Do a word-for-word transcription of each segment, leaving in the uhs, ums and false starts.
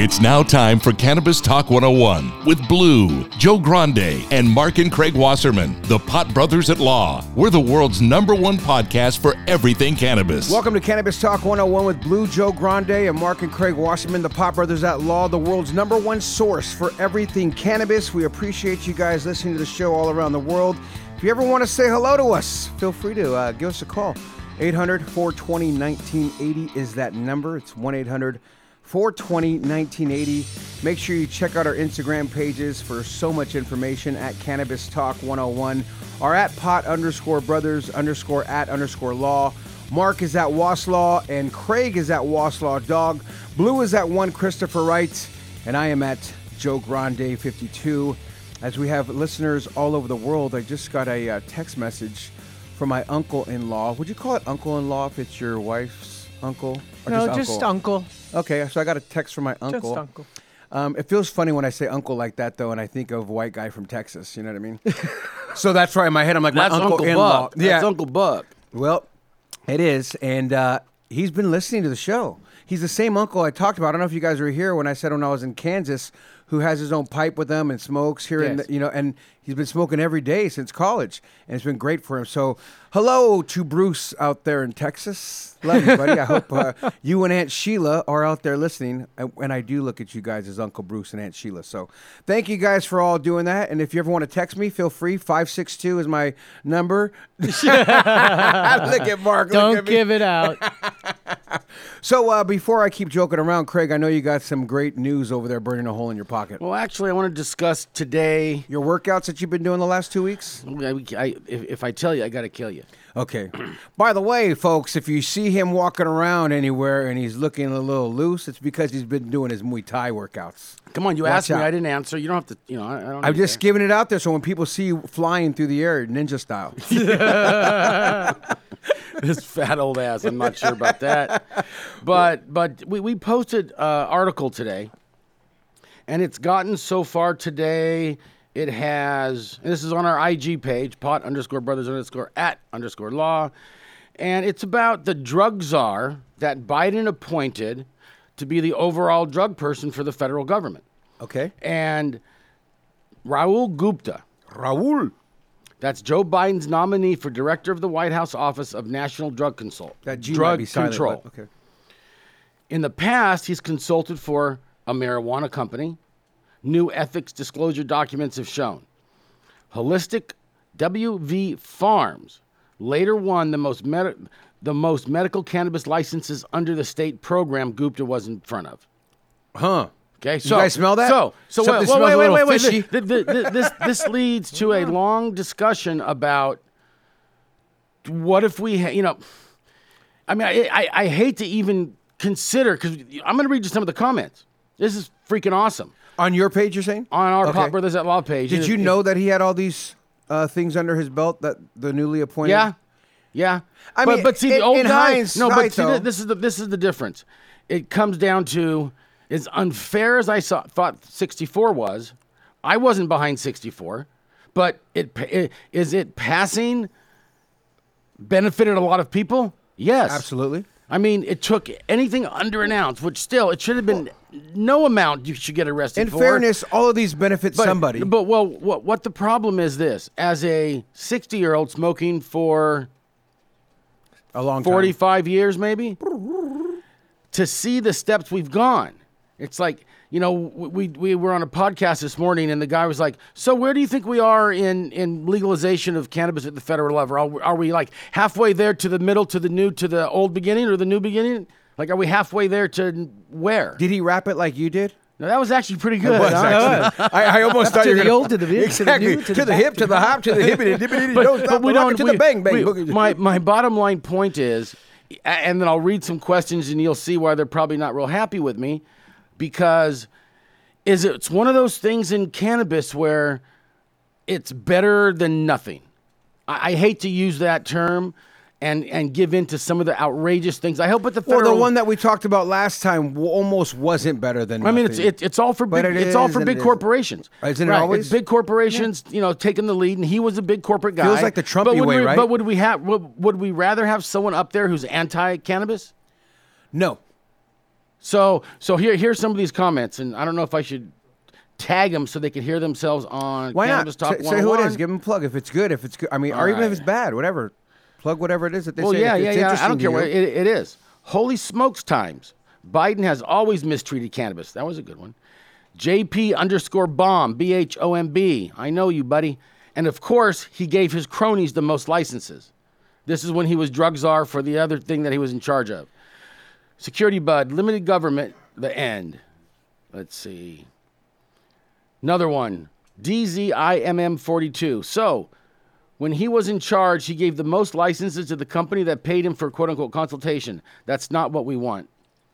It's now time for Cannabis Talk one oh one with Blue, Joe Grande, and Mark and Craig Wasserman, the Pot Brothers at Law. We're the world's number one podcast for everything cannabis. Welcome to Cannabis Talk one oh one with Blue, Joe Grande, and Mark and Craig Wasserman, the Pot Brothers at Law, the world's number one source for everything cannabis. We appreciate you guys listening to the show all around the world. If you ever want to say hello to us, feel free to uh, give us a call. eight hundred, four two zero, one nine eight zero is that number. It's one eight hundred, four two zero, one nine eight zero. Make sure you check out our Instagram pages for so much information at Cannabis Talk one oh one or at pot underscore brothers underscore at underscore law. Mark is at Waslaw and Craig is at Waslaw Dog. Blue is at one Christopher Wright, and I am at Joe Grande fifty-two. As we have listeners all over the world, I just got a uh, text message from my uncle-in-law. Would you call it uncle-in-law if it's your wife's uncle? Or no, just, just uncle? uncle. Okay, so I got a text from my uncle. Just uncle. Um, it feels funny when I say uncle like that, though, and I think of a white guy from Texas. You know what I mean? So that's right in my head. I'm like, That's my Uncle uncle-in-law. Buck. That's Uncle Buck. Well, it is, and uh, he's been listening to the show. He's the same uncle I talked about. I don't know if you guys were here when I said when I was in Kansas, who has his own pipe with them and smokes here, Yes. in the, you know, and he's been smoking every day since college, and it's been great for him. So, hello to Bruce out there in Texas. Love you, buddy. I hope uh, you and Aunt Sheila are out there listening, and, and I do look at you guys as Uncle Bruce and Aunt Sheila. So, thank you guys for all doing that. And if you ever want to text me, feel free. five six two is my number. Look at Mark. Don't look at me. give it out. So, uh, before I keep joking around, Craig, I know you got some great news over there burning a hole in your pocket. Well, actually, I want to discuss today. Your workouts that you've been doing the last two weeks? I, I, if, if I tell you, I got to kill you. Okay. By the way, folks, if you see him walking around anywhere and he's looking a little loose, it's because he's been doing his Muay Thai workouts. Come on, you Watch asked me. out. I didn't answer. You don't have to, you know, I, I don't I'm need just to- giving it out there so when people see you flying through the air, ninja style. This fat old ass. I'm not sure about that. But but we, we posted an uh, article today, and it's gotten so far today. It has, and this is on our I G page, pot underscore brothers underscore at underscore law. And it's about the drug czar that Biden appointed to be the overall drug person for the federal government. Okay. And Raul Gupta. Raul. That's Joe Biden's nominee for director of the White House Office of National Drug Consult. That G might Drug be silent, Control. but okay. In the past, he's consulted for a marijuana company. New ethics disclosure documents have shown. Holistic W V Farms later won the most med- the most medical cannabis licenses under the state program Gupta was in front of. Huh. Okay, so guys smell that? So, so Something wait, well, smells wait, a wait, little wait, wait. fishy. This, this, this, this leads to a long discussion about what if we, ha- you know, I mean, I, I, I hate to even consider, because I'm going to read you some of the comments. This is freaking awesome. On your page, you're saying? On our Okay. Pot Brothers at Law page. Did And you it- know that he had all these uh, things under his belt that the newly appointed? Yeah, yeah. I but, mean, but see, in- the old in guy. hindsight, No, but see, though- th- this is the this is the difference. It comes down to, as unfair as I saw, thought sixty-four was, I wasn't behind sixty-four, but it, it is it passing benefited a lot of people. Yes, Absolutely. I mean, it took anything under an ounce, which still it should have been no amount you should get arrested In for. fairness, all of these benefit But, somebody. But well, what what the problem is this? As a sixty-year-old smoking for a long time. forty-five years, maybe, to see the steps we've gone, it's like, you know, we we were on a podcast this morning, and the guy was like, "So where do you think we are in in legalization of cannabis at the federal level? Are, are we like halfway there to the middle, to the new, to the old beginning, or the new beginning? Like, are we halfway there to where?" Did he rap it like you did? No, that was actually pretty good. was, actually. I, I almost thought To you were the gonna, old, to the mid, to the exactly. new, to the to the back, hip, to the hop, to the hippity, dippity, but, don't stop, but we rock it don't. to we- the bang, bang. we- boogie. my my bottom line point is, a- and then I'll read some questions, and you'll see why they're probably not real happy with me, because is it's one of those things in cannabis where it's better than nothing. I, I hate to use that term and and give in to some of the outrageous things. I hope at the Well, federal. the one that we talked about last time w- almost wasn't better than. I mean, it's nothing. it, it's all for But big, it it's all is for and big it corporations. isn't it right, always? It's big corporations, you know, taking the lead, and he was a big corporate guy. Feels like the Trumpy but would way, we, right? But would we have? Would, would we rather have someone up there who's anti-cannabis? no. So so here here's some of these comments, and I don't know if I should tag them so they can hear themselves on Why Cannabis not? Talk Say, say who it one oh one. is. Give them a plug if it's good. If it's good, I mean, All or even if right. it's bad, whatever. Plug whatever it is that they Well, say. yeah, if yeah, it's yeah. I interesting don't to care you. what it, it is. Holy smokes times. Biden has always mistreated cannabis. That was a good one. J P underscore bomb, B H O M B. I know you, buddy. And of course, he gave his cronies the most licenses. This is when he was drug czar for the other thing that he was in charge of. Security Bud, limited government, the end. Let's see. Another one, D Z I M M forty-two. So, when he was in charge, he gave the most licenses to the company that paid him for quote-unquote consultation. That's not what we want.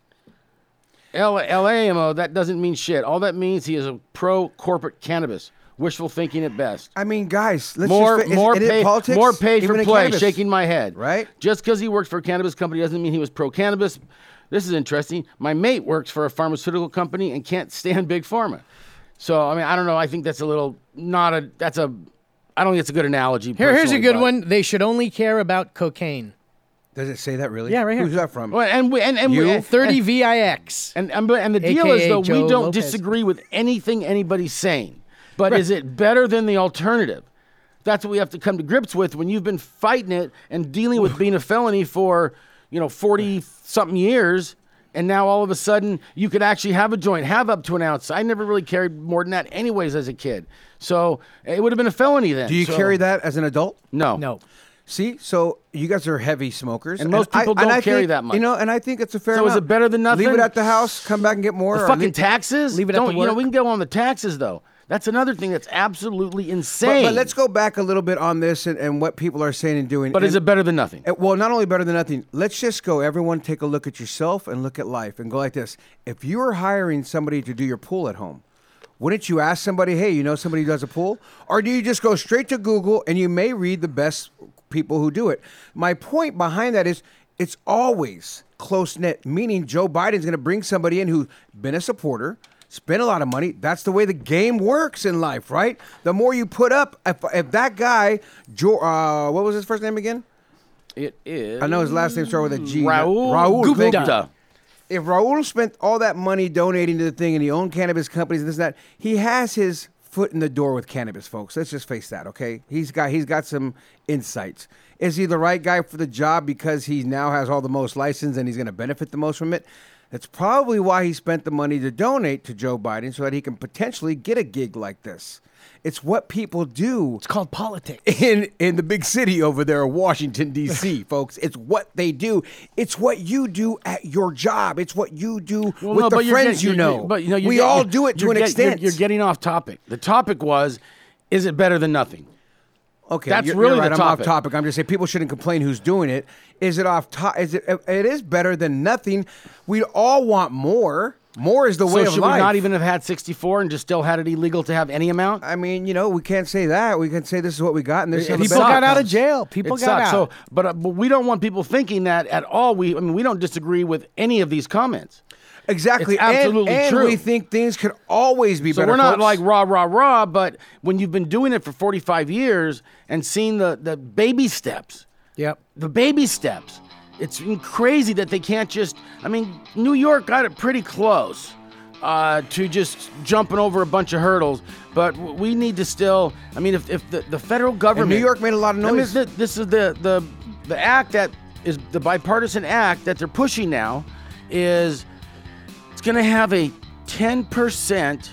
L A M O, that doesn't mean shit. All that means he is a pro-corporate cannabis. Wishful thinking at best. I mean, guys, let's More, just, is, more, is it pay, politics? more paid Even for in play, cannabis? shaking my head. Right? Just because he worked for a cannabis company doesn't mean he was pro-cannabis. This is interesting. My mate works for a pharmaceutical company and can't stand big pharma. So, I mean, I don't know. I think that's a little, not a, that's a, I don't think it's a good analogy. Here, here's a personally, good but- one. They should only care about cocaine. Does it say that really? Yeah, right here. Who's that from? Well, and we, and, and You? we, and, thirty V I X. And, and, and the deal A K A is, though, Joe we don't Lopez. disagree with anything anybody's saying. But is it better than the alternative? That's what we have to come to grips with when you've been fighting it and dealing with being a felony for, you know, forty-something years, and now all of a sudden you could actually have a joint, have up to an ounce. I never really carried more than that anyways as a kid. So it would have been a felony then. Do you So- carry that as an adult? No. No. See, so you guys are heavy smokers, And most people I, and don't I carry think, that much. You know, and I think it's a fair. So is amount. it better than nothing? Leave it at the house, come back and get more. The or fucking leave- uh, taxes? leave it at Don't, the You know, work. we can go on the taxes, though. That's another thing that's absolutely But, insane. but let's go back a little bit on this and, and what people are saying and doing. But and, is it better than nothing? Uh, Well, not only better than nothing. Let's just go. Everyone take a look at yourself and look at life and go like this. If you were hiring somebody to do your pool at home, wouldn't you ask somebody, hey, you know somebody who does a pool? Or do you just go straight to Google and you may read the best people who do it? My point behind that is it's always close-knit, meaning Joe Biden's going to bring somebody in who's been a supporter, spend a lot of money. That's the way the game works in life, right? The more you put up, if, if that guy, Joe, uh, what was his first name again? It is. I know his last name started with a G. Raul, Raul thank you. Gupta. If Raul spent all that money donating to the thing and he owned cannabis companies and this and that, he has his foot in the door with cannabis, folks. Let's just face that, okay? He's got he's got some insights. Is he the right guy for the job because he now has all the most license and he's going to benefit the most from it? That's probably why he spent the money to donate to Joe Biden so that he can potentially get a gig like this. It's what people do It's called politics. in in the big city over there, Washington, D C, folks. It's what they do. It's what you do at your job. It's what you do Well, with no, the but you're friends getting- you you're- know. But you know, you're we get- all you're- do it to you're an get- extent. You're, you're getting off topic. The topic was, is it better than nothing? Okay, That's you're, really you're right. the I'm topic. off topic. I'm just saying people shouldn't complain who's doing it. Is it off top? Is it? It is better than nothing. We all want more. More is the way So of should life. we not even have had sixty-four and just still had it illegal to have any amount? I mean, you know, we can't say that. We can say this is what we got, and this is It- how the People best got out of outcomes. jail. People It got sucks. out. So, but, uh, but we don't want people thinking that at all. We I mean, we don't disagree with any of these comments. Exactly. It's absolutely and, and true. we think things could always be So better. we're not folks. like rah rah rah, but when you've been doing it for forty-five years and seen the the baby steps, Yep. the baby steps, it's crazy that they can't just. I mean, New York got it pretty close uh, to just jumping over a bunch of hurdles, but w- we need to still. I mean, if, if the, the federal government, New York made a lot of I mean, noise. th- this is the the the act that is the bipartisan act that they're pushing now is. It's going to have a ten percent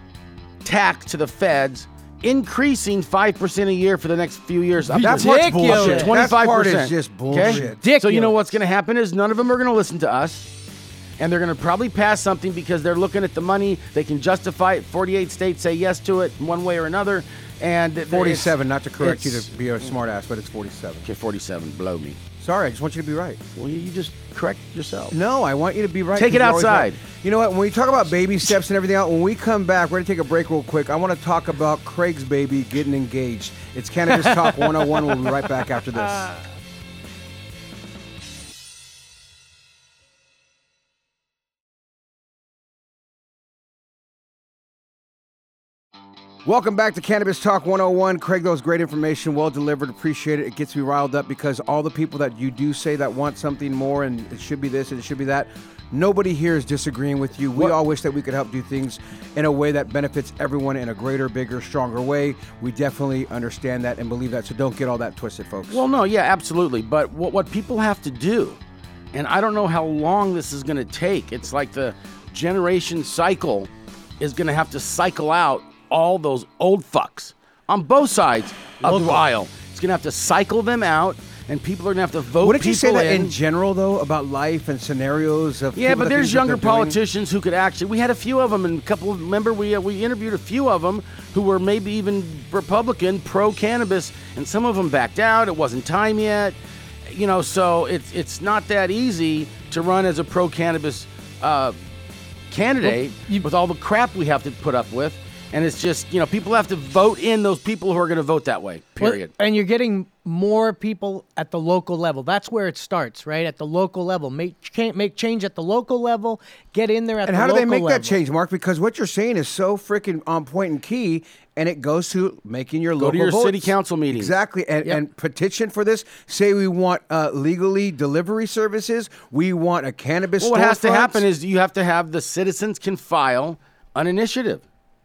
tax to the feds, increasing five percent a year for the next few years. Up That to part's Ridiculous. bullshit. That twenty-five part percent. is just Okay? bullshit. So you know Ridiculous. what's going to happen is none of them are going to listen to us, and they're going to probably pass something because they're looking at the money. They can justify it. forty-eight states say yes to it in one way or another. And th- forty-seven, it's- not to correct you it's- to be a smart ass, but it's forty-seven. Okay, forty-seven. Blow me. Sorry, I just want you to be right. Well, you, you just correct yourself. No, I want you to be right. Take 'cause it you're always outside. right. You know what? When we talk about baby steps and everything else, when we come back, we're going to take a break real quick. I want to talk about Craig's baby getting engaged. It's Cannabis Talk one oh one. We'll be right back after this. Welcome back to Cannabis Talk one oh one. Craig, that was great information, well delivered. Appreciate it. It gets me riled up because all the people that you do say that want something more and it should be this and it should be that, Nobody here is disagreeing with you. We What- all wish that we could help do things in a way that benefits everyone in a greater, bigger, stronger way. We definitely understand that and believe that, so don't get all that twisted, folks. Well, no, yeah, absolutely. But what, what people have to do, and I don't know how long this is going to take, it's like the generation cycle is going to have to cycle out all those old fucks on both sides of the aisle. It's going to have to cycle them out, and people are going to have to vote Wouldn't you say people that in. in general, though, about life and scenarios of Yeah, people, but the there's things that younger they're doing? politicians who could actually. We had a few of them, and a couple. Of, remember, we uh, we interviewed a few of them who were maybe even Republican, pro-cannabis, and some of them backed out. It wasn't time yet, you know. So it's it's not that easy to run as a pro-cannabis uh, candidate Well, you- with all the crap we have to put up with. And it's just, you know, people have to vote in those people who are going to vote that way, Well, period. and you're getting more people at the local level. That's where it starts, right? At the local level. Make cha- make change at the local level. Get in there at And the how do local they make level. that change, Mark? Because what you're saying is so freaking on point and key, and it goes to making your Go local to your votes. city council meetings. Exactly, and, Yep. and petition for this. Say we want uh, legally delivery services. We want a cannabis. Well, what has to storefronts. happen is you have to have the citizens can file an initiative.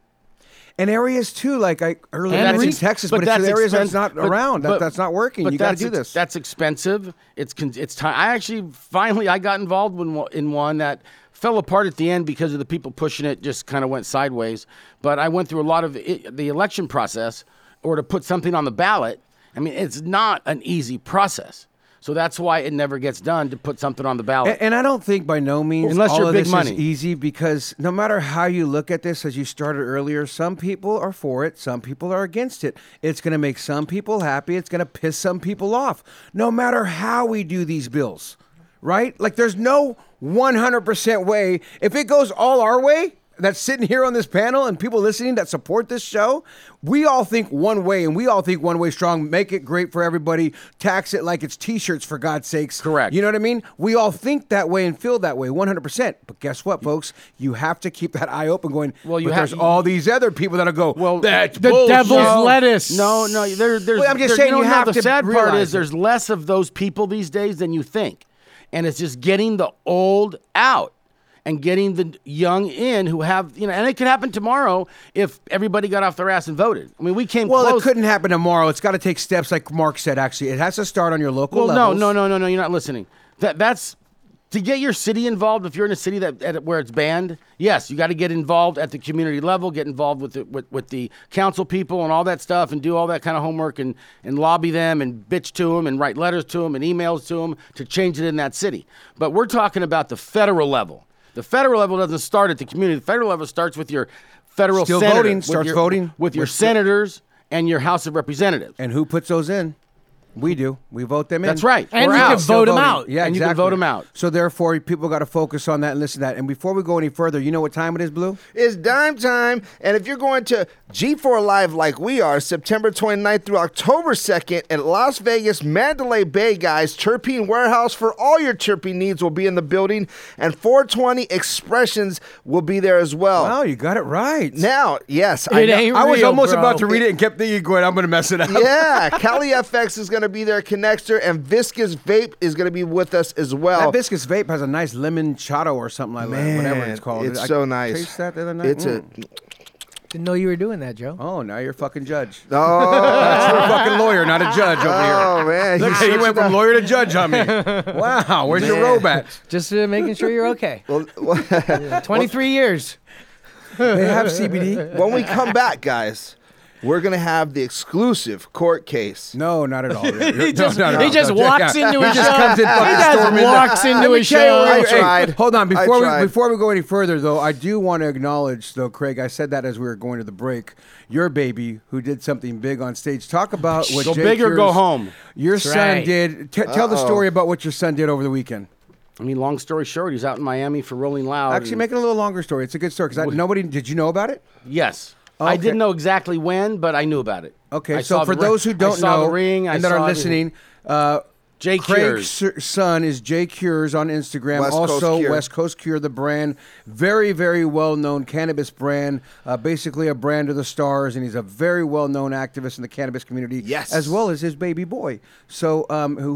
and areas too, like I earlier And mentioned re- in Texas, but but, it's that's the areas expen- that's not but- around. That, but- that's not working. but You got to that's do ex- this. That's expensive. It's con- it's time. I actually finally I got involved in one, in one that fell apart at the end because of the people pushing it. Just kind of went sideways. But I went through a lot of it, the election process, or to put something on the ballot. I mean, it's not an easy process. So that's why it never gets done to put something on the ballot. And, and I don't think by no means Unless all you're of big this money. is easy, because no matter how you look at this, as you started earlier, some people are for it, some people are against it. It's going to make some people happy. It's going to piss some people off. No matter how we do these bills, right? Like there's no one hundred percent way. If it goes all our way, that's sitting here on this panel and people listening that support this show, we all think one way and we all think one way strong. Make it great for everybody. Tax it like it's T-shirts, for God's sakes. Correct. You know what I mean? We all think that way and feel that way, one hundred percent. But guess what, folks? You have to keep that eye open going, Well, you but have- there's all these other people that'll go, Well, that's The bullshit. devil's No, lettuce. No, no, there, there's. Well, I'm just there- saying you, know, you no, have the to sad part realize is it. there's less of those people these days than you think, and it's just getting the old out and getting the young in who have, you know, and it could happen tomorrow if everybody got off their ass and voted. I mean, we came Well, close. it couldn't happen tomorrow. It's got to take steps, like Mark said, actually. It has to start on your local Well, no, levels. no, no, no, no. You're not listening. That that's to get your city involved. If you're in a city that at, where it's banned, yes, you got to get involved at the community level. Get involved with the, with with the council people and all that stuff, and do all that kind of homework and and lobby them and bitch to them and write letters to them and emails to them to change it in that city. But we're talking about the federal level. The federal level doesn't start at the community. The federal level starts with your federal Still senator, voting, with starts your- voting. with your We're still- senators and your House of Representatives. And who puts those in? We do. We vote them in. That's right. And We're you out. can Still vote 'em voting. out. Yeah, And you can exactly. vote 'em out. So therefore, people got to focus on that and listen to that. And before we go any further, you know what time it is, Blue? It's dime time, and if you're going to G four Live like we are, September twenty-ninth through October second at Las Vegas, Mandalay Bay, guys, Terpene Warehouse for all your terpene needs will be in the building, and four twenty Expressions will be there as well. Wow, you got it right. Now, yes, It know- ain't I was real, almost bro. about to read it and kept thinking, going, I'm going to mess it up. yeah, Cali F X is going to be there, Connexter, and Viscous Vape is going to be with us as well. That Viscous Vape has a nice lemon chato or something like that, whatever it's called. It's I so nice. Taste that the other night. It's Mm. Didn't know you were doing that, Joe. Oh, now you're a fucking judge. a oh, You're a fucking lawyer, not a judge over oh here. man, Look, He's he such went a- from lawyer to judge on me. Wow, where's your Man. robe at? Just uh, making sure you're okay. Well, well, twenty-three years. They have C B D? when we come back, guys, we're gonna have the exclusive court case. No, not at all. He just, no, no, he no, just no, walks yeah. into He a just show. comes in, he fucking just storming the- walks into a show. I Hey, hey, tried. hold on, I before we tried. before we go any further, though, I do want to acknowledge, though, Craig. I said that as we were going to the break. Your baby, who did something big on stage. Talk about what Go Jay big or go Cures- home. Your That's son right. did. T- tell the Uh-oh. story about what your son did over the weekend. I mean, long story short, he's out in Miami for Rolling Loud. Actually, and- make it a little longer story. It's a good story because nobody did. You know about it? Yes. I Okay. didn't know exactly when, but I knew about it. Okay, I so saw for the ring- those who I don't saw know the ring, I and that are saw listening, uh, Jay Craig's Cures. s- son is Jay Cures on Instagram. West Coast also, Cure. West Coast Cure, the brand, very, very well-known cannabis brand, uh, basically a brand of the stars, and he's a very well-known activist in the cannabis community, Yes. as well as his baby boy. So, um, who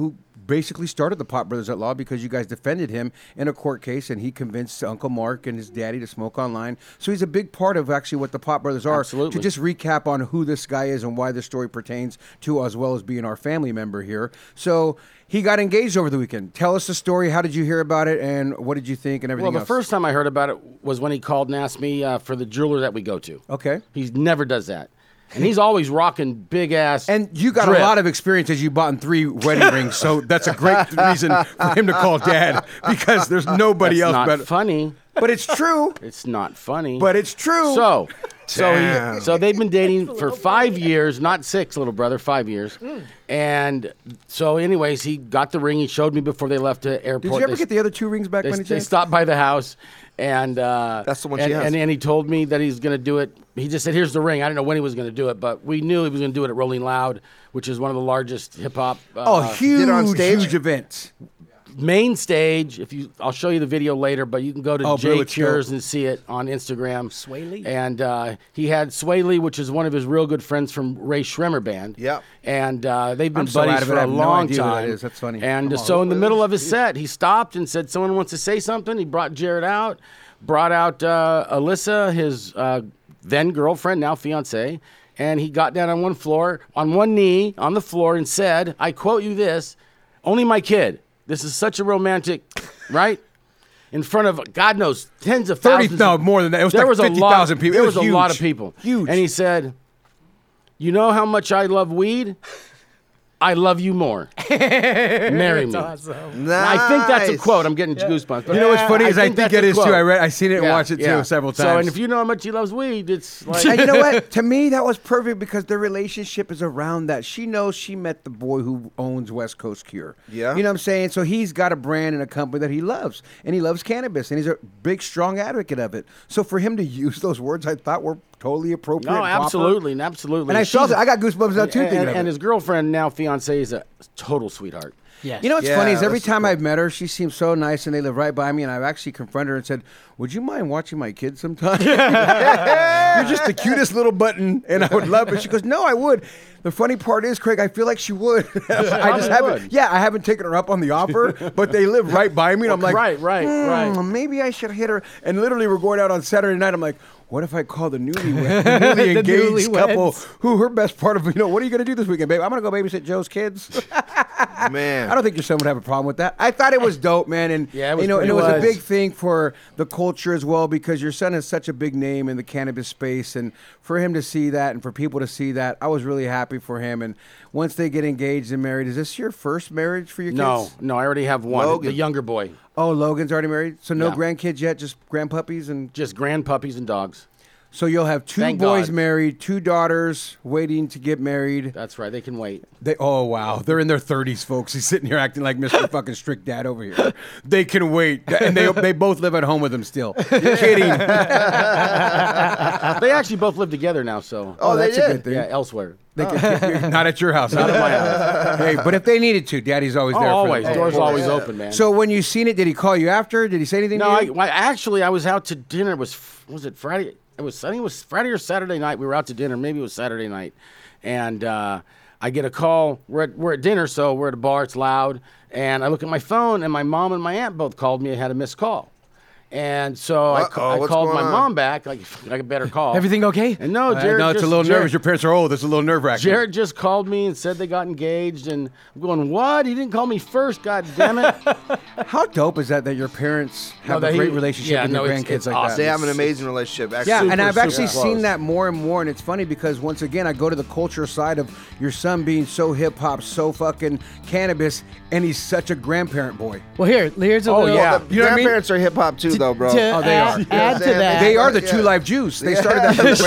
basically started the Pot Brothers at Law because you guys defended him in a court case, and he convinced Uncle Mark and his daddy to smoke online. So he's a big part of actually what the Pot Brothers are. Absolutely. To just recap on who this guy is and why this story pertains to, as well as being our family member here. So he got engaged over the weekend. Tell us the story. How did you hear about it, and what did you think, and everything Well, the else? first time I heard about it was when he called and asked me uh, for the jeweler that we go to. Okay. He never does that. And he's always rocking big ass. And you got drip. a lot of experience as you bought in three wedding rings, so that's a great reason for him to call Dad, because there's nobody That's else not better. funny. But it's true. It's not funny. But it's true. So, so, Damn. he, so they've been dating for five years, not six, little brother, five years. And so, anyways, he got the ring. He showed me before they left the airport. Did you ever They- get the other two rings back They, by any they chance? stopped by the house, and uh, That's the one she and, has. and, and he told me that he's going to do it. He just said, "Here's the ring." I didn't know when he was going to do it, but we knew he was going to do it at Rolling Loud, which is one of the largest hip hop. Uh, Oh, huge, Did it on stage? huge events. main stage. If you, I'll show you the video later, but you can go to Oh, Blue, Jay it's Cures dope. and see it on Instagram. Sway Lee. And uh, he had Sway Lee, which is one of his real good friends from Ray Schremer Band. Yep. And uh, they've been I'm so out buddies of it, for I a have no long idea who that time. is. That's funny. And I'm so all- in the middle of his set, he stopped and said, "Someone wants to say something." He brought Jared out, brought out uh, Alyssa, his uh, then girlfriend, now fiance, and he got down on one floor, on one knee, on the floor, and said, I quote you this, "Only my kid. This is such a romantic," right? In front of, God knows, tens of thirty, thousands. no, of- more than that. It was there like was a fifty lot- thousand people. There It was, was a lot of huge. people. Huge. And he said, "You know how much I love weed? I love you more. Marry me." Awesome. And I think that's a Nice. quote. I'm getting goosebumps. But You know what's funny is I think that's it a is too. quote. I read, I seen it and Yeah, watched it yeah. too several times. So, and if you know how much he loves weed, it's like. And you know what? To me, that was perfect because their relationship is around that. She knows she met the boy who owns West Coast Cure. Yeah. You know what I'm saying? So he's got a brand and a company that he loves, and he loves cannabis, and he's a big, strong advocate of it. So for him to use those words, I thought were totally appropriate. No, proper. absolutely, absolutely. And I felt She's- it. I got goosebumps now too. And, thinking and, of and it. his girlfriend, now fiance, is a total sweetheart. Yes. You know what's Yeah, funny is every that's time cool. I've met her, she seems so nice, and they live right by me. And I've actually confronted her and said, "Would you mind watching my kids sometime? You're just the cutest little button, and I would love it." She goes, "No, I would." The funny part is, Craig, I feel like she would. I just probably haven't. would. Yeah, I haven't taken her up on the offer, but they live right by me, and I'm like, right, right, "Hmm, right." Maybe I should hit her. And literally, we're going out on Saturday night. I'm like, what if I call the newlywed, the newly The engaged couple, newlyweds. who her best part of, you know, what are you going to do this weekend, babe? I'm going to go babysit Joe's kids. Man. I don't think your son would have a problem with that. I thought it was dope, man, and Yeah, it was you know, and pretty it was a was. big thing for the culture as well because your son is such a big name in the cannabis space, and for him to see that and for people to see that, I was really happy for him. And once they get engaged and married, is this your first marriage for your No, kids? no, I already have one. Logan. The younger boy. Oh, Logan's already married, so no Yeah. grandkids yet, just grandpuppies, and Just grand puppies and dogs. so you'll have two Thank boys God. married, two daughters waiting to get married. That's right. They can wait. They, oh wow, they're in their thirties, folks. He's sitting here acting like Mister fucking strict dad over here. They can wait, and they they both live at home with him still. You're kidding? They actually both live together now, so. Oh, they that's a did? good thing. Yeah, elsewhere. They can, not at your house. Not at my house. Hey, but if they needed to, Daddy's always Oh, there. for always. them. Doors course. always Yeah. open, man. So when you seen it, did he call you after? Did he say anything? No, to I, you? well, actually, I was out to dinner. It was was it Friday? It was I think it was Friday or Saturday night. We were out to dinner. Maybe it was Saturday night, and uh, I get a call. We're at, we're at dinner, so we're at a bar. It's loud, and I look at my phone, and my mom and my aunt both called me. I had a missed call, and so I, Uh-oh, ca- I what's called going my on? mom back. Like I better call. Everything okay? And no, Uh, Jared. no, it's just, a little Jared, nervous. Your parents are old. It's a little nerve wracking. Jared just called me and said they got engaged, and I'm going, what? He didn't call me first. God damn it! How dope is that that your parents have No, a that great he- relationship yeah, with no, your it's- grandkids it's like awesome. They that? have an amazing relationship. Actually. Yeah, Super, and I've actually super seen close. that more and more, and it's funny because once again, I go to the culture side of your son being so hip hop, so fucking cannabis, and he's such a grandparent boy. Well, here, here's a Oh, little. yeah. The You know what I mean? grandparents are hip hop too, though, bro. To Oh, they add, are. add to Yeah, that, They are the Yeah. Two Live Jews. They started that way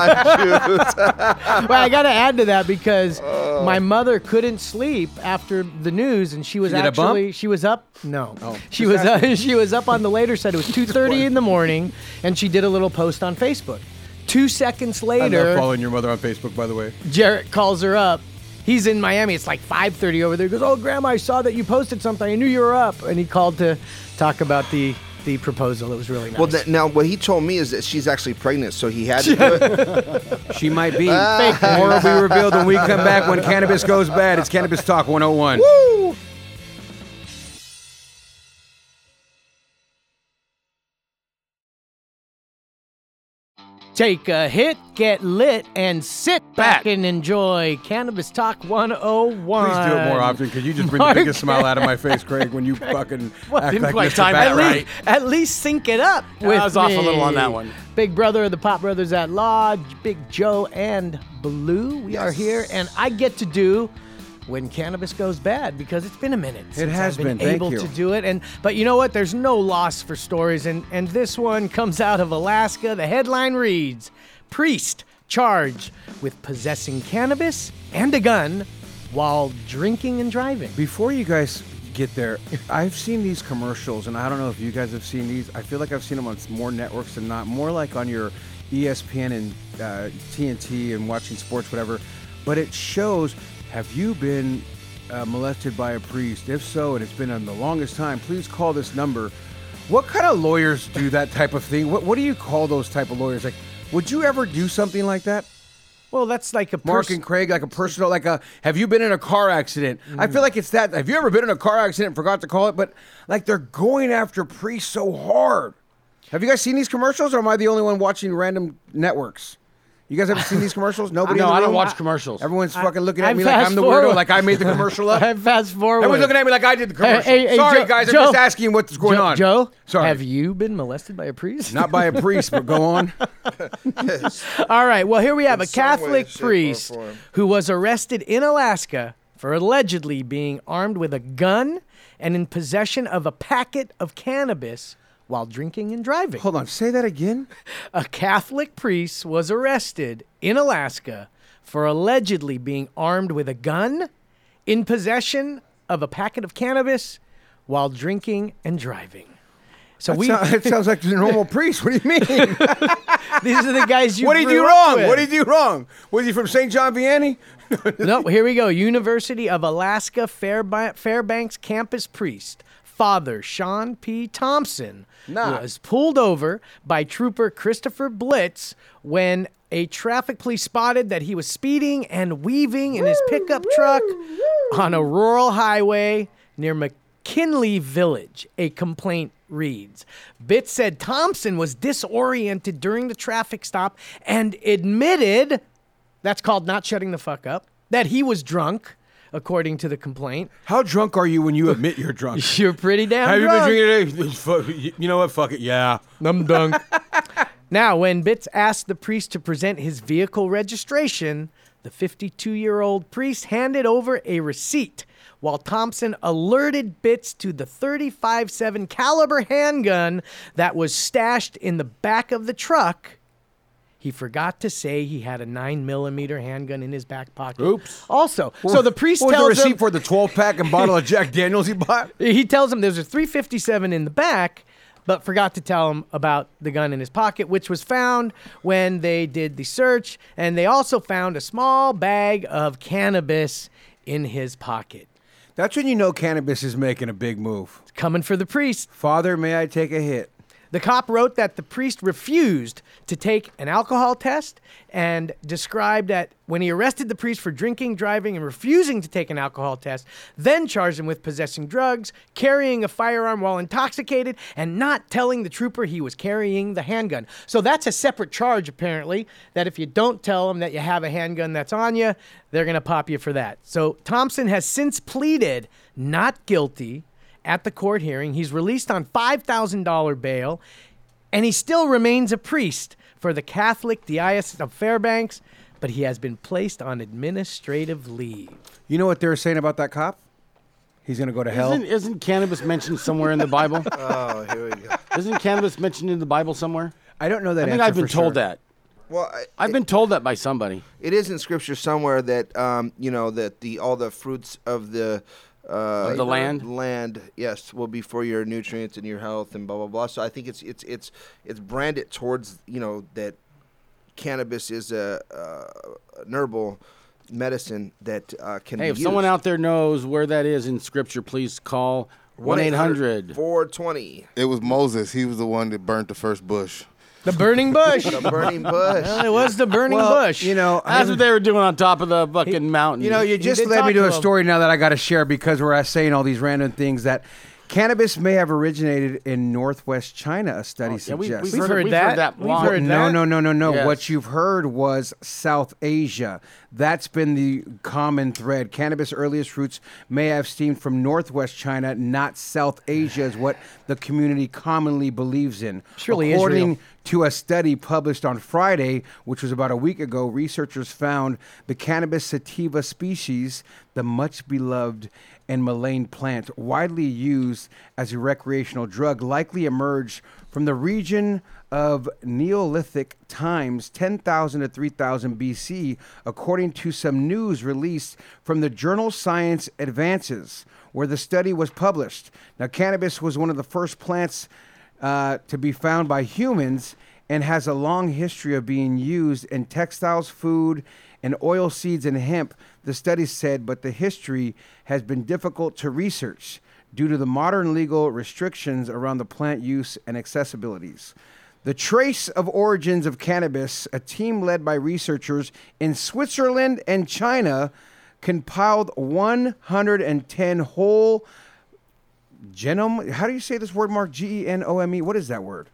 back. well, I got to add to that because Oh. my mother couldn't sleep after the news, and she was She get a bump? actually she was up. No, Oh. she was uh, she was up on the later side. It was two thirty in the morning, and she did a little post on Facebook. Two seconds I love later, following your mother on Facebook, by the way. Jarrett calls her up. He's in Miami. It's like five thirty over there. He goes, "Oh, Grandma, I saw that you posted something. I knew you were up." And he called to talk about the the proposal. It was really nice. Well, th- now what he told me is that she's actually pregnant, so he had to do it. She might be. More will be revealed when we come back when cannabis goes bad. It's Cannabis Talk one oh one. Take a hit, get lit, and sit back, Back. and enjoy Cannabis Talk one oh one. Please do it more often because you just bring Mark- the biggest smile out of my face, Craig, when you fucking Well, act didn't like quite Mister time Bat it Right. right. At least sync it up I with was off a me. little on that one. Big brother of the Pop Brothers at Law, Big Joe and Blue. We are here, and I get to do When Cannabis Goes Bad because it's been a minute since has I've been, been. Thank able you. to do it. And but you know what? There's no loss for stories, and and this one comes out of Alaska. The headline reads: Priest charged with possessing cannabis and a gun while drinking and driving. Before you guys get there, I've seen these commercials, and I don't know if you guys have seen these. I feel like I've seen them on more networks than not, more like on your E S P N and uh, T N T and watching sports, whatever. But it shows, have you been uh, molested by a priest? If so, and it's been on the longest time, please call this number. What kind of lawyers do that type of thing? What, what do you call those type of lawyers? Like, would you ever do something like that? Well, that's like a Mark pers- and Craig, like a personal, like a, have you been in a car accident? I feel like it's that. Have you ever been in a car accident and forgot to call it? But like they're going after priests so hard. Have you guys seen these commercials, or am I the only one watching random networks? You guys haven't seen these commercials? Nobody. No, in the I don't room? watch commercials. Everyone's fucking looking I at me like I'm fast the forward. weirdo, like I made the commercial up. I fast forward. Everyone's looking at me like I did the commercial. Hey, hey, hey, Sorry, Joe- guys, I'm Joe- just asking what's going Joe, on. Joe, Sorry. have you been molested by a priest? Not by a priest, but go on. All right. Well, here we have In a some way, Catholic shape, or priest form. who was arrested in Alaska for allegedly being armed with a gun and in possession of a packet of cannabis while drinking and driving. Hold on, say that again. A Catholic priest was arrested in Alaska for allegedly being armed with a gun, in possession of a packet of cannabis, while drinking and driving. So That, we sound- that sounds like the normal priest. What do you mean? these are the guys you What did he grew do up wrong? with. What did he do wrong? Was he from Saint John Vianney? No, here we go. University of Alaska Fairba- Fairbanks campus priest, Father Sean P. Thompson, Nah. was pulled over by Trooper Christopher Blitz when a traffic police spotted that he was speeding and weaving in his pickup truck on a rural highway near McKinley Village, a complaint reads. Bitz said Thompson was disoriented during the traffic stop and admitted, that's called not shutting the fuck up, that he was drunk, according to the complaint. How drunk are you when you admit you're drunk? You're pretty damn Have you drunk. been drinking today? Fuck- You know what? Fuck it. Yeah. I'm drunk. Now, when Bitz asked the priest to present his vehicle registration, the fifty-two-year-old priest handed over a receipt while Thompson alerted Bitz to the thirty-five seven caliber handgun that was stashed in the back of the truck. He forgot to say he had a nine millimeter handgun in his back pocket. Oops. Also, so the priest What was the tells receipt him, for the twelve pack and bottle of Jack Daniels he bought? he tells him there's a three fifty-seven in the back, but forgot to tell him about the gun in his pocket, which was found when they did the search. And they also found a small bag of cannabis in his pocket. That's when you know cannabis is making a big move. It's coming for the priest. Father, may I take a hit? The cop wrote that the priest refused to take an alcohol test and described that when he arrested the priest for drinking, driving, and refusing to take an alcohol test, then charged him with possessing drugs, carrying a firearm while intoxicated, and not telling the trooper he was carrying the handgun. So that's a separate charge, apparently, that if you don't tell them that you have a handgun that's on you, they're going to pop you for that. So Thompson has since pleaded not guilty at the court hearing. He's released on five thousand dollars bail, and he still remains a priest for the Catholic Diocese of Fairbanks, but he has been placed on administrative leave. You know what they were saying about that cop? He's going to go to hell. Isn't, isn't cannabis mentioned somewhere in the Bible? Oh, here we go. Isn't cannabis mentioned in the Bible somewhere? I don't know that I think answer I've been for told sure. that. Well, I, I've been told that by somebody. it is in scripture somewhere that um, you know that the all the fruits of the uh, Of the land? land, yes, will be for your nutrients and your health and blah blah blah. So I think it's it's it's it's branded towards you know that cannabis is a, uh, an herbal medicine that uh, can Hey, be if used. someone out there knows where that is in Scripture, please call one eight hundred. four twenty It was Moses. He was the one that burnt the first bush. The burning bush. The burning bush. Well, it was the burning Well, bush. you know, That's I- what they were doing on top of the fucking mountain. You know, you He just did led me talk to to a him. story now that I got to share because we're saying all these random things that, Cannabis may have originated in northwest China, a study Oh, yeah, we- suggests. we've We've heard- heard we've that. heard that We've long- heard No, that. no, no, no, no. Yes. What you've heard was South Asia. That's been the common thread. Cannabis' earliest roots may have stemmed from northwest China, not South Asia, is what the community commonly believes in. Surely According Israel. to a study published on Friday, which was about a week ago, researchers found the cannabis sativa species, the much beloved and Malayan plant, widely used as a recreational drug, likely emerged from the region of Neolithic times, ten thousand to three thousand B C, according to some news released from the journal Science Advances, where the study was published. Now, cannabis was one of the first plants uh, to be found by humans and has a long history of being used in textiles, food, and oil seeds and hemp, the study said, but the history has been difficult to research due to the modern legal restrictions around the plant use and accessibilities. The trace of origins of cannabis, a team led by researchers in Switzerland and China, compiled one hundred ten whole genome. How do you say this word, Mark? G E N O M E. What is that word?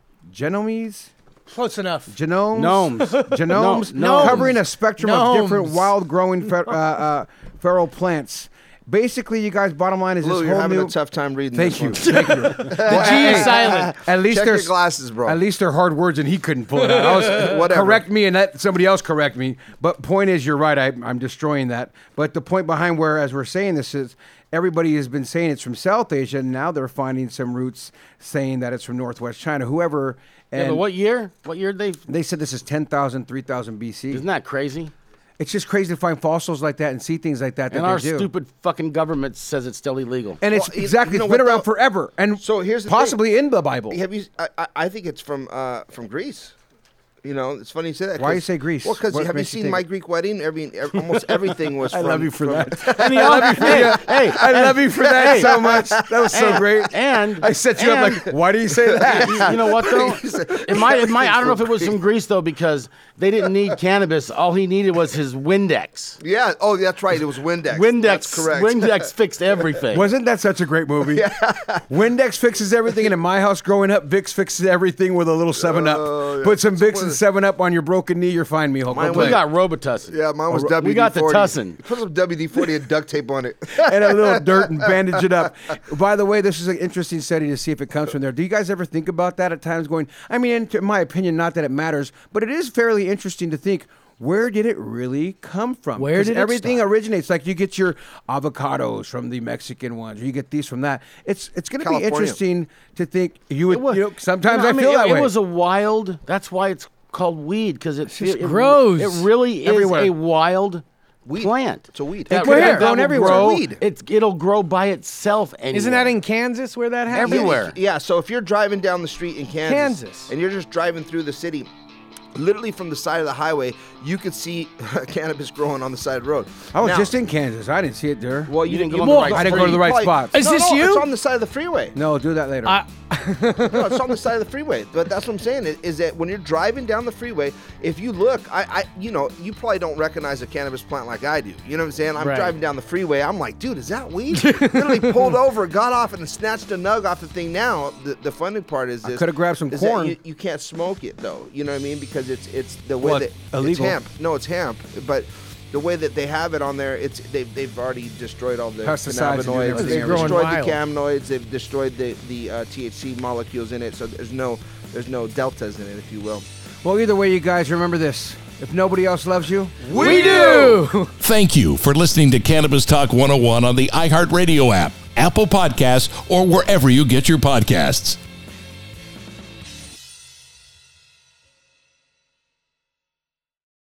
Genomes? Close enough. Genomes, Gnomes. genomes, No- covering a spectrum of different Gnomes. wild-growing fe- uh, uh, feral plants. Basically, you guys, bottom line is Blue, this you're whole having new. a tough time reading Thank this you, one. thank you. The G is silent. At least Check your there's glasses, bro. At least they're hard words, and he couldn't pull it out. I was Whatever. correct me, and let somebody else correct me. But point is, you're right. I, I'm destroying that. But the point behind where, as we're saying this, is everybody has been saying it's from South Asia, and now they're finding some roots saying that it's from Northwest China. Whoever, and Yeah, but what year? What year they? they said this is ten thousand, three thousand B C. Isn't that crazy? It's just crazy to find fossils like that and see things like that that And they our do. stupid fucking government says it's still illegal. and it's Well, you- exactly you know it's been what, around though? forever, and So here's the possibly in the Bible. Have you? I, I- I think it's from uh, from Greece. You know, it's funny you say that. Why 'cause- you say Greece? Well, because What have you makes you seen think- My Greek Wedding? Every, every almost everything was. I from, love you for from- that. And he also, hey, hey, I love you for that hey, so much. That was so and- great. and- I set you and- up like, why do you say that? you, you know what though? It might, it might. I don't know if it was from Greece though, because they didn't need cannabis. All he needed was his Windex. Yeah. Oh, that's right. It was Windex. Windex, That's correct. Windex fixed everything. Wasn't that such a great movie? Windex fixes everything, and in my house growing up, Vicks fixes everything with a little seven up. Oh, yeah. Put some So Vicks what and is- seven up on your broken knee, you're fine, mijo. Go Mine play. we got Robitussin. Yeah, mine was Oh, W D forty. we got the Tussin. Put some W D forty and duct tape on it. and a little dirt and bandage it up. By the way, this is an interesting study to see if it comes from there. Do you guys ever think about that at times going, I mean, in my opinion, not that it matters, but it is fairly interesting to think, where did it really come from? Where 'Cause did it everything start? originates? Like you get your avocados from the Mexican ones, or you get these from that. It's it's going to be California. interesting to think. You would, It was- you know, sometimes you know, I, mean, feel it, that it way. was a wild. That's why it's called weed, because it, just it, it grows It really is everywhere. a wild Weed. plant. It's a weed. That, Where? that, that Grown will everywhere. grow- It's a weed. It's, it'll grow by itself. Anywhere. Isn't that in Kansas where that happens? Everywhere. Yeah, so if you're driving down the street in Kansas, Kansas. and you're just driving through the city, literally from the side of the highway, you could see cannabis growing on the side of the road. I was Now- just in Kansas. I didn't see it there. Well, you, You didn't you go on the walk- right I didn't go to the right probably- spot. Is No, this no, you? It's on the side of the freeway. No, do that later. I- No, it's on the side of the freeway. But that's what I'm saying is, is that when you're driving down the freeway, if you look, I, I, you know, you probably don't recognize a cannabis plant like I do. You know what I'm saying? I'm Right. driving down the freeway. I'm like, dude, is that weed? Literally pulled over, got off, and snatched a nug off the thing. Now, the, the funny part is I this. coulda grabbed some is that corn. You, you can't smoke it though. You know what I mean? Because it's it's the way What, that illegal? it's hemp. No, it's hemp, but. The way that they have it on there, it's they've, they've already destroyed all the Pesticides and cannabinoids. everything They've else. Growing destroyed wild. the cannabinoids. They've destroyed the the uh, T H C molecules in it. So there's no there's no deltas in it, if you will. Well, either way, you guys remember this. If nobody else loves you, We do. Thank you for listening to Cannabis Talk one oh one on the iHeartRadio app, Apple Podcasts, or wherever you get your podcasts.